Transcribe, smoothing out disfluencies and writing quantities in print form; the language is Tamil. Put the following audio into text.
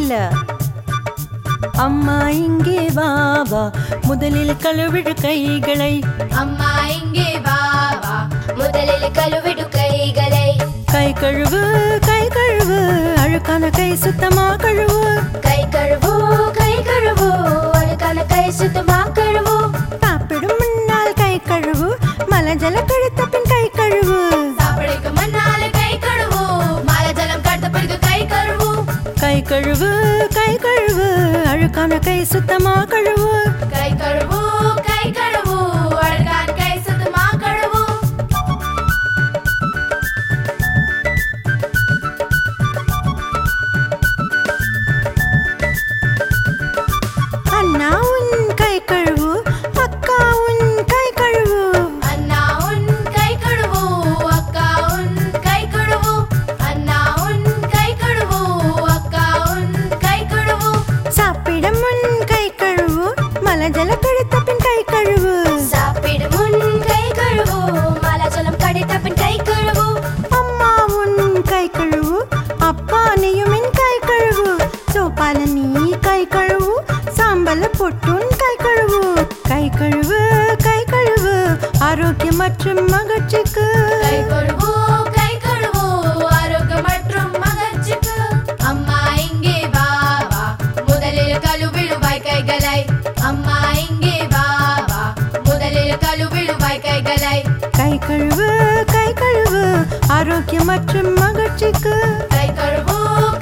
இல்ல. அம்மா இங்கே வா வா, முதலில் கழுவிடு கைகளை. அம்மா இங்கே வா வா, முதலில் கழுவிடு கைகளை. கை கழுவு கை கழுவு, அழுக்கான கை சுத்தமா கழுவு. கை கழுவு கை கழுவு, அழுக்கான கை சுத்தமா கழுவு. சாப்பிடும் முன்னால் கை கழுவு, மலஜல கழித்த பின் கை கழுவு. சாப்பிடுக்கு முன்னால கை கழுவு, மலஜலம் கழித்த பிறகு கை கழுவு. கை கழுவு கை கழுவு, அழுக்கான கை சுத்தமா கழுவு. கை கழுவு கை கழுவு, அழுக்கான கை சுத்தமா கழுவு. அண்ணா உன் கை கழுவு, அக்கா உன் கை கழுவு. அண்ணா உன் கை கழுவு, அக்கா உன் கை கழுவு. அண்ணா உன் கை கழுவு, அக்கா உன் கை கழுவு. சாப்பிடும் முன் கை கழுவு, மலஜல கழித்த பின் கை கழுவு. சாப்பிடு முன் கை கழுவு, மலஜலம் கழித்த பின் கை கழுவு. அம்மா உன் கை கழுவு, அப்பா நீயும் என் கை கழுவு. சோப்பால நீ கை கழுவு, சாம்பல பொட்டுன் கை கழுவு. கை கழுவு கை கழுவு, ஆரோக்கியம் மற்றும் மகிழ்ச்சிக்கு. கை கழுவு கை கழுவு, ஆரோக்கியம் மற்றும் மகிழ்ச்சிக்கு. அம்மா இங்கே வா வா, முதலில் கழுவிடுவாய் கைகளை. அம்மா இங்கே வா வா, முதலில் கழுவிடுவாய் கைகளை. கை கழுவு கை கழுவு, ஆரோக்கியம் மற்றும் மகிழ்ச்சிக்கு. கை கழுவு